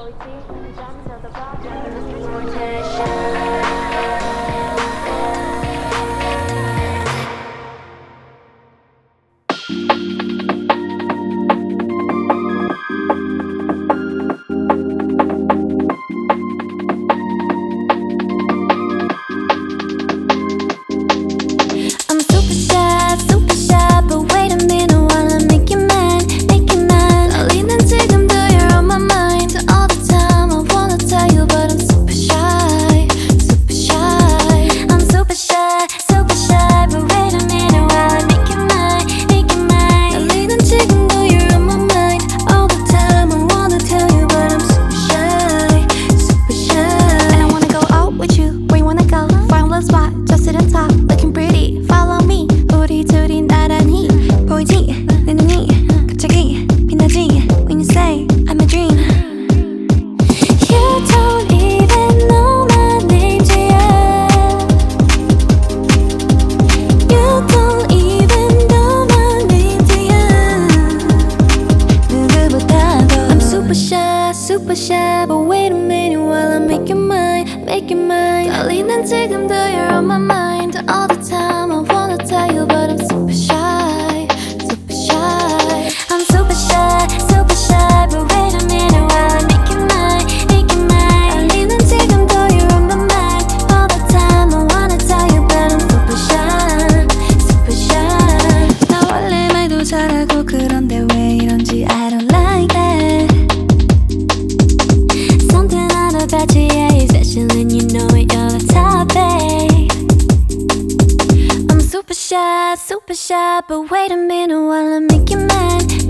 super shy, but wait a minute while I make you mine, make you mine. 떨리는 지금도 you're on my mind all the time. I wanna tell you, but I'm super shy, super shy. I'm super shy, but wait a minute while I make you mine, make you mine. 떨리는 지금도 you're on my mind all the time. I wanna tell you, but I'm super shy, super shy. And I wanna go out with you. Where you wanna go? Find a spot, just sit and talk, looking pretty. Follow me. 우리 둘이 나란히 보이지? 내 눈이 갑자기 빛나지? When you say I'm a dream. You don't even know my name yet. You don't even know my name yet. 누구보다도 I'm super shy, but wait a minute while I make you mine, make you mine. 떨리는 지금도 you're on my mind all the time. I wanna tell you, but I'm super shy, super shy. I'm super shy, but wait a minute while I make you mine, make you mine. 떨리는 지금도 you're on my mind all the time. I wanna tell you, but I'm super shy, super shy. 나 원래 말도 잘하고 그런데 왜 이런지 I don't like that. Something out about you, yeah, especially when you know it, you're the top, babe. I'm super shy, but wait a minute while I make you mine.